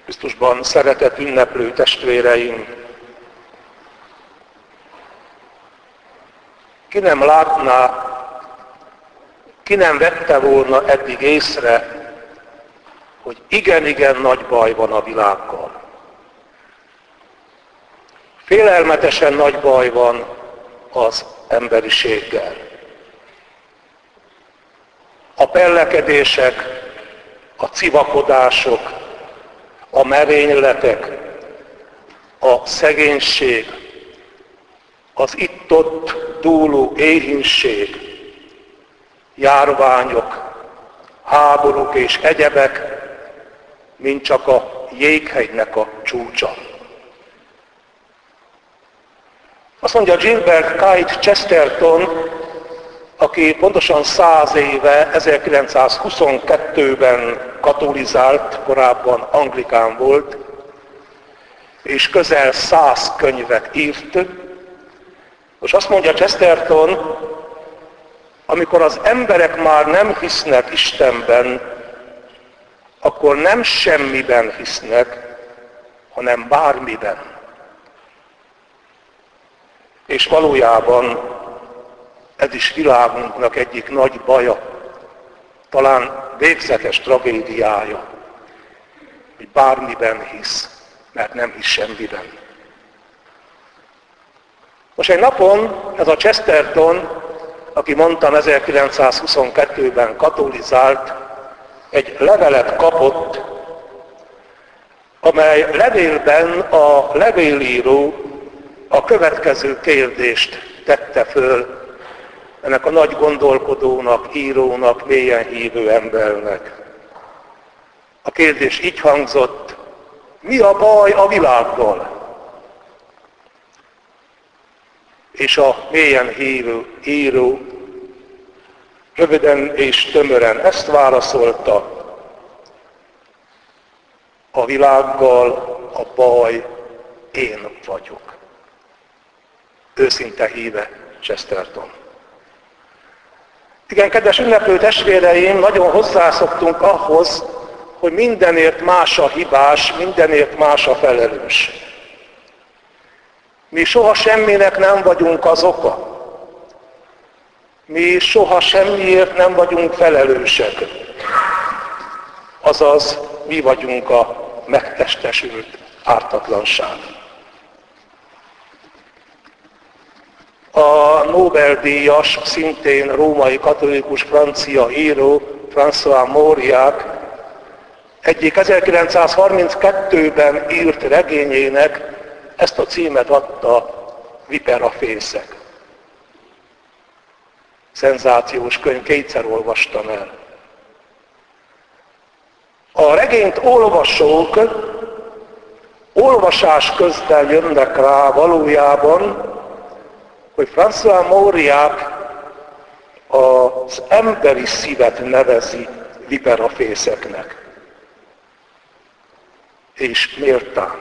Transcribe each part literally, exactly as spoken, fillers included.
Krisztusban szeretett ünneplő testvéreim, ki nem látná, ki nem vette volna eddig észre, hogy igen-igen nagy baj van a világgal. Félelmetesen nagy baj van az emberiséggel. A pellekedések, a civakodások, a merényletek, a szegénység, az itt-ott dúló éhínség, járványok, háborúk és egyebek, mint csak a jéghegynek a csúcsa. Azt mondja Gilbert Keith Chesterton, aki pontosan száz éve, ezerkilencszázhuszonkettőben katolizált, korábban anglikán volt, és közel száz könyvet írt. Most azt mondja Chesterton, amikor az emberek már nem hisznek Istenben, akkor nem semmiben hisznek, hanem bármiben. És valójában ez is világunknak egyik nagy baja, talán végzetes tragédiája, hogy bármiben hisz, mert nem hisz semmiben. Most egy napon ez a Chesterton, aki mondtam ezerkilencszázhuszonkettőben katolizált, egy levelet kapott, amely levélben a levélíró a következő kérdést tette föl ennek a nagy gondolkodónak, írónak, mélyen hívő embernek. A kérdés így hangzott: mi a baj a világgal? És a mélyen hívő író röviden és tömören ezt válaszolta: a világgal a baj én vagyok. Őszinte híve Chesterton. Igen, kedves ünneplő testvéreim, nagyon hozzászoktunk ahhoz, hogy mindenért más a hibás, mindenért más a felelős. Mi soha semminek nem vagyunk az oka. Mi soha semmiért nem vagyunk felelősek. Azaz, mi vagyunk a megtestesült ártatlanság. A Nobel-díjas, szintén római katolikus francia író François Mauriac egyik ezerkilencszázharminckettőben írt regényének ezt a címet adta: Viperafészek. Szenzációs könyv, kétszer olvastam el. A regényt olvasók olvasás közben jönnek rá valójában, hogy François Mauriac az emberi szívet nevezi viperafészeknek. És méltán.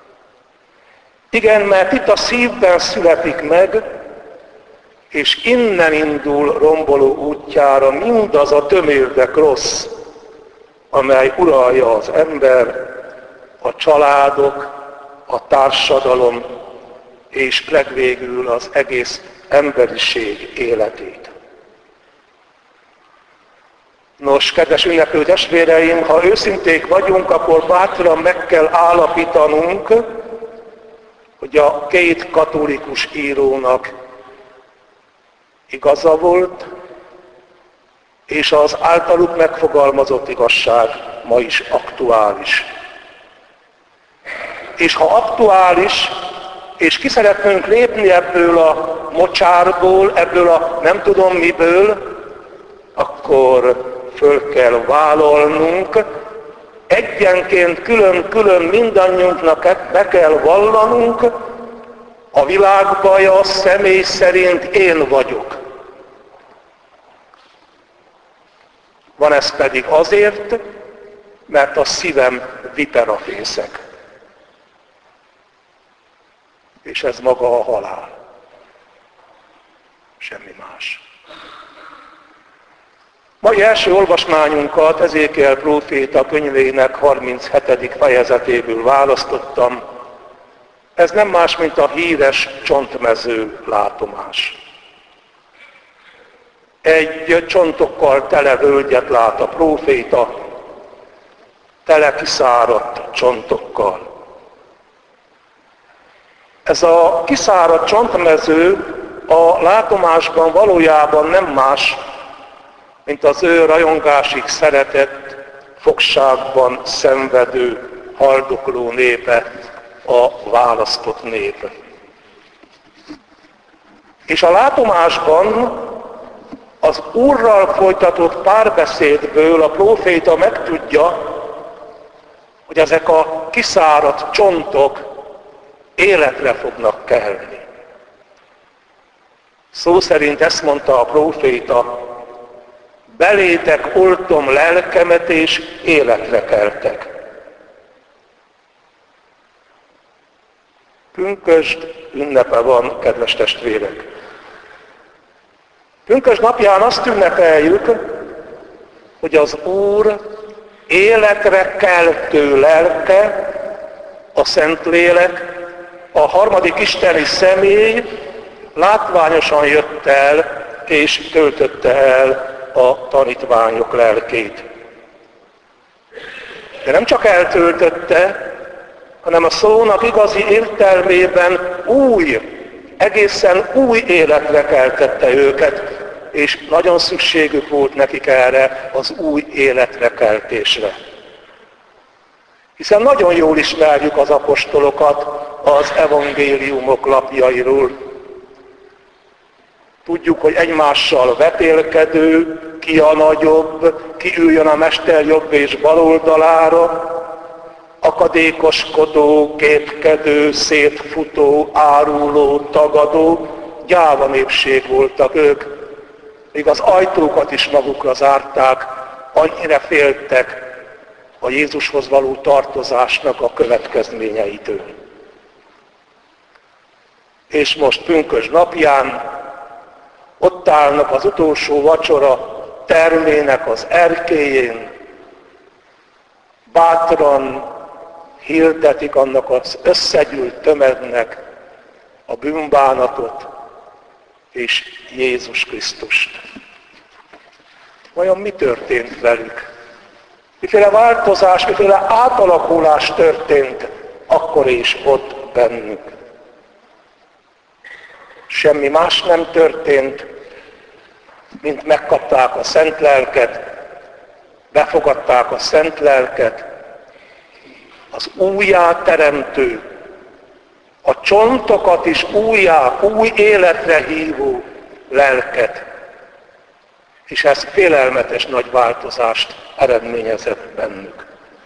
Igen, mert itt a szívben születik meg, és innen indul romboló útjára mindaz a tömérdek rossz, amely uralja az ember, a családok, a társadalom, és legvégül az egész emberiség életét. Nos, kedves ünneplő testvéreim, ha őszinték vagyunk, akkor bátran meg kell állapítanunk, hogy a két katolikus írónak igaza volt, és az általuk megfogalmazott igazság ma is aktuális. És ha aktuális, és ki szeretnénk lépni ebből a mocsárból, ebből a nem tudom miből, akkor föl kell vállalnunk, egyenként külön-külön mindannyiunknak be kell vallanunk, a világ baja személy szerint én vagyok. Van ez pedig azért, mert a szívem viperafészek. És ez maga a halál. Semmi más. Mai első olvasmányunkat Ezékiel próféta könyvének harminchetedik fejezetéből választottam. Ez nem más, mint a híres csontmező látomás. Egy csontokkal tele völgyet lát a próféta, tele kiszáradt csontokkal. Ez a kiszáradt csontmező a látomásban valójában nem más, mint az ő rajongásig szeretett, fogságban szenvedő, haldokló népe, a választott nép. És a látomásban az Úrral folytatott párbeszédből a próféta megtudja, hogy ezek a kiszáradt csontok életre fognak kelni. Szó szerint ezt mondta a próféta, belétek oltom lelkemet, és életre keltek. Pünkösd ünnepe van, kedves testvérek. Pünkösd napján azt ünnepeljük, hogy az Úr életre keltő lelke, a Szentlélek, a harmadik isteni személy látványosan jött el, és töltötte el a tanítványok lelkét. De nem csak eltöltötte, hanem a szónak igazi értelmében új, egészen új életre keltette őket, és nagyon szükségük volt nekik erre az új életre keltésre. Hiszen nagyon jól ismerjük az apostolokat az evangéliumok lapjairól. Tudjuk, hogy egymással vetélkedő, ki a nagyobb, ki üljön a mester jobb és bal oldalára, akadékoskodó, képkedő, szétfutó, áruló, tagadó, gyáva népség voltak ők, míg az ajtókat is magukra zárták, annyira féltek a Jézushoz való tartozásnak a következményeitől. És most pünkösd napján ott állnak az utolsó vacsora termének az erkélyén, bátran hirdetik annak az összegyűlt tömegnek a bűnbánatot és Jézus Krisztust. Vajon mi történt velük? Miféle változás, miféle átalakulás történt akkor is ott bennük? Semmi más nem történt, mint megkapták a Szent Lelket, befogadták a Szent Lelket, az újjáteremtő, a csontokat is újjá, új életre hívó lelket. És ez félelmetes nagy változást eredményezett bennük.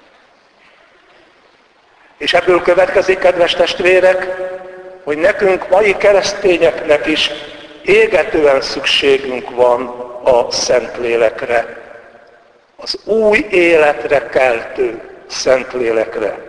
És ebből következik, kedves testvérek, hogy nekünk, mai keresztényeknek is égetően szükségünk van a Szentlélekre. Az új életre keltő Szentlélekre.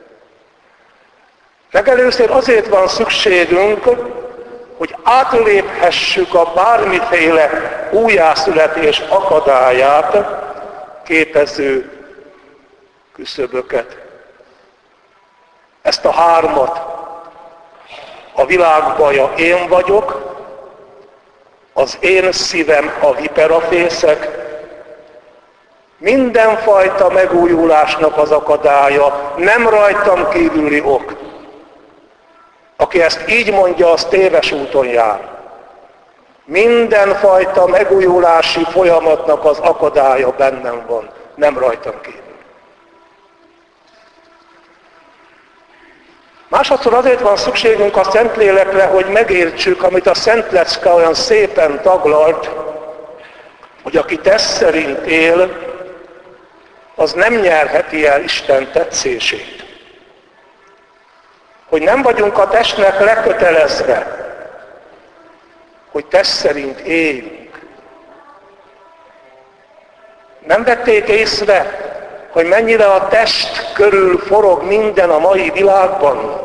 Legelőször azért van szükségünk, hogy átléphessük a bármiféle újjászületés akadályát képező küszöböket. Ezt a hármat, a világ baja én vagyok, az én szívem a viperafészek, mindenfajta megújulásnak az akadálya, nem rajtam kívüli ok. Aki ezt így mondja, az téves úton jár. Mindenfajta megújulási folyamatnak az akadálya bennem van, nem rajtam kívül. Másodszor azért van szükségünk a Szentlélekre, hogy megértsük, amit a Szent Lecke olyan szépen taglalt, hogy aki tesz szerint él, az nem nyerheti el Isten tetszését. Hogy nem vagyunk a testnek lekötelezve, hogy test szerint éljünk. Nem vették észre, hogy mennyire a test körül forog minden a mai világban.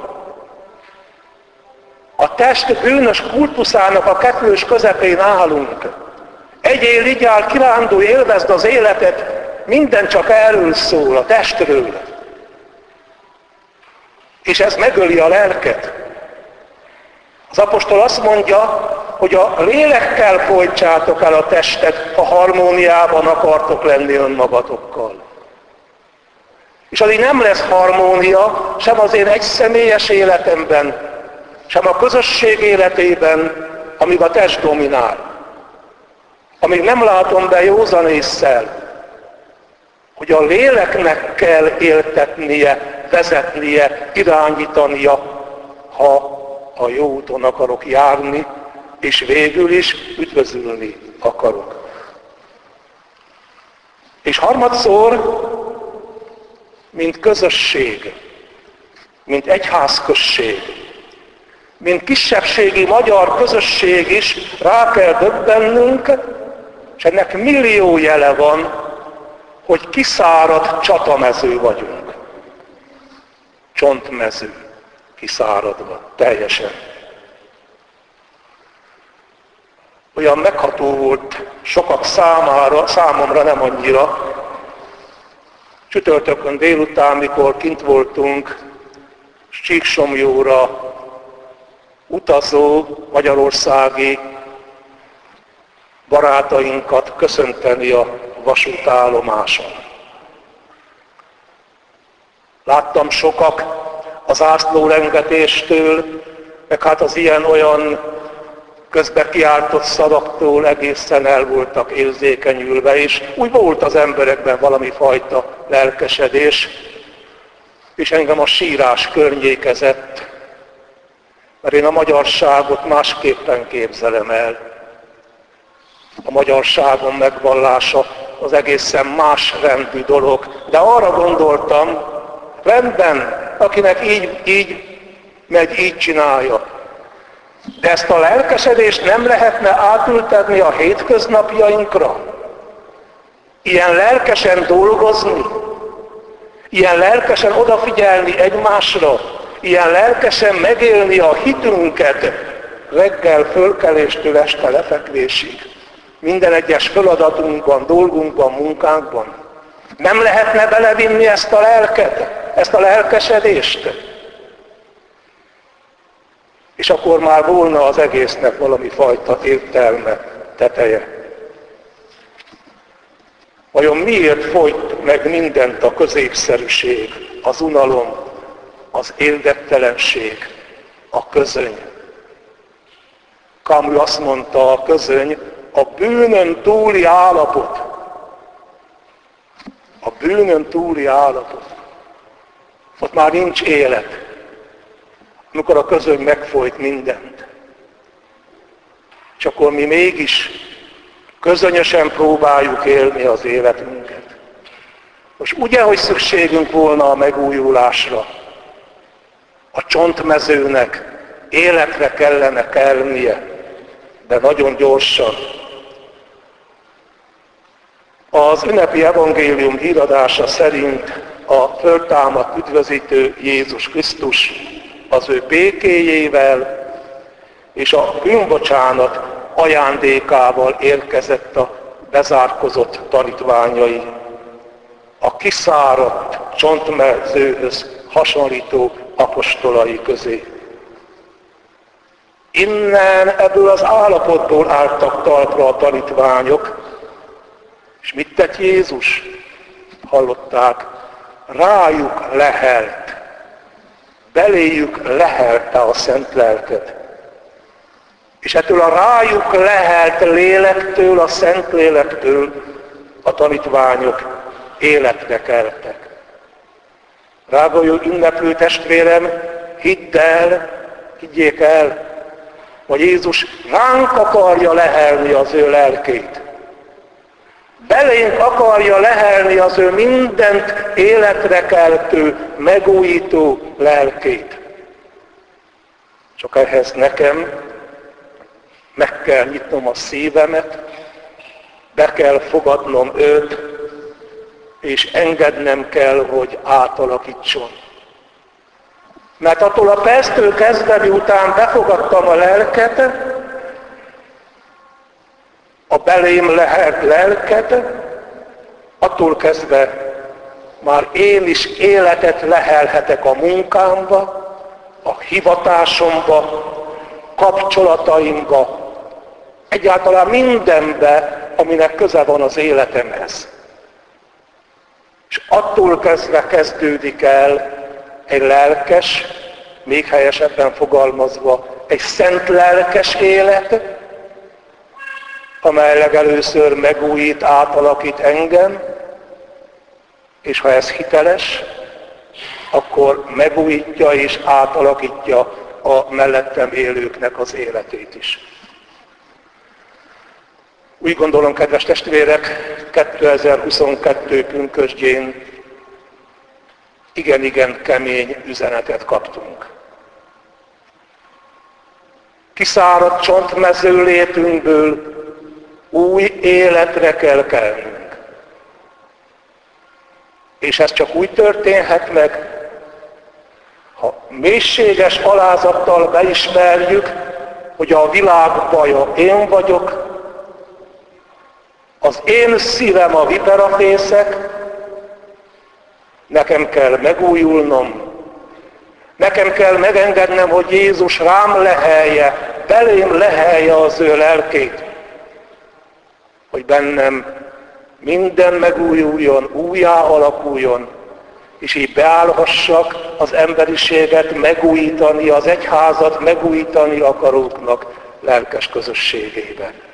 A test bűnös kultuszának a kettős közepén állunk. Egyél, igyál, kirándulj, élvezd az életet, minden csak erről szól, a testről. És ez megöli a lelket. Az apostol azt mondja, hogy a lélekkel folytsátok el a testet, ha harmóniában akartok lenni önmagatokkal. És addig nem lesz harmónia sem az én egyszemélyes életemben, sem a közösség életében, amíg a test dominál. Amíg nem látom be józan ésszel, hogy a léleknek kell éltetnie, vezetnie, irányítania, ha a jó úton akarok járni, és végül is üdvözülni akarok. És harmadszor, mint közösség, mint egyházközség, mint kisebbségi magyar közösség is rá kell döbbennünk, és ennek millió jele van, hogy kiszáradt csatamező vagyunk. Csontmező, kiszáradva, teljesen. Olyan megható volt sokak számára, számomra nem annyira. Csütörtökön délután, mikor kint voltunk Csíksomlyóra utazó magyarországi barátainkat köszönteni a vasútállomáson. Láttam sokak az zászlórengetéstől, meg hát az ilyen-olyan közbe kiáltott szavaktól egészen el voltak érzékenyülve, és úgy volt az emberekben valami fajta lelkesedés, és engem a sírás környékezett, mert én a magyarságot másképpen képzelem el. A magyarságon megvallása az egészen más rendű dolog. De arra gondoltam, rendben, akinek így, így megy, így csinálja. De ezt a lelkesedést nem lehetne átültetni a hétköznapjainkra? Ilyen lelkesen dolgozni? Ilyen lelkesen odafigyelni egymásra? Ilyen lelkesen megélni a hitünket reggel fölkeléstől este lefekvésig? Minden egyes feladatunkban, dolgunkban, munkánkban. Nem lehetne belevinni ezt a lelket, ezt a lelkesedést? És akkor már volna az egésznek valami fajta értelme, teteje. Vajon miért folyt meg mindent a középszerűség, az unalom, az érdektelenség, a közöny? Camus azt mondta, a közöny a bűnön túli állapot. A bűnön túli állapot. Ott már nincs élet. Amikor a közöny megfojt mindent. És akkor mi mégis közönösen próbáljuk élni az életünket. Most ugye, hogy szükségünk volna a megújulásra, a csontmezőnek életre kellene kelnie, de nagyon gyorsan. Az ünnepi evangélium híradása szerint a föltámadt üdvözítő Jézus Krisztus az ő békéjével és a bűnbocsánat ajándékával érkezett a bezárkozott tanítványai, a kiszáradt csontmezőhöz hasonlító apostolai közé. Innen, ebből az állapotból álltak talpra a tanítványok, és mit tett Jézus? Hallották, rájuk lehelt, beléjük lehelte a szent lelket. És ettől a rájuk lehelt lélektől, a szent lélektől a tanítványok életre keltek. Drága ünneplő testvérem, hidd el, higgyék el, hogy Jézus ránk akarja lehelni az ő lelkét. Belénk akarja lehelni az ő mindent életre keltő, megújító lelkét. Csak ehhez nekem meg kell nyitnom a szívemet, be kell fogadnom őt, és engednem kell, hogy átalakítson. Mert attól a perctől kezdve, miután befogadtam a lelket, a belém lehet lelked, attól kezdve már én is életet lehelhetek a munkámba, a hivatásomba, kapcsolataimba, egyáltalán mindenbe, aminek köze van az életemhez. És attól kezdve kezdődik el egy lelkes, még helyesebben fogalmazva, egy szent lelkes élet, amely legelőször megújít, átalakít engem, és ha ez hiteles, akkor megújítja és átalakítja a mellettem élőknek az életét is. Úgy gondolom, kedves testvérek, kétezer-huszonkettő pünkösdjén igen-igen kemény üzenetet kaptunk. Kiszáradt csontmező létünkből új életre kell kelnünk. És ez csak úgy történhet meg, ha mélységes alázattal beismerjük, hogy a világ baja én vagyok, az én szívem a viperafészek, nekem kell megújulnom, nekem kell megengednem, hogy Jézus rám lehelje, belém lehelje az ő lelkét, hogy bennem minden megújuljon, újjá alakuljon, és így beállhassak az emberiséget megújítani, az egyházat megújítani akaróknak lelkes közösségébe.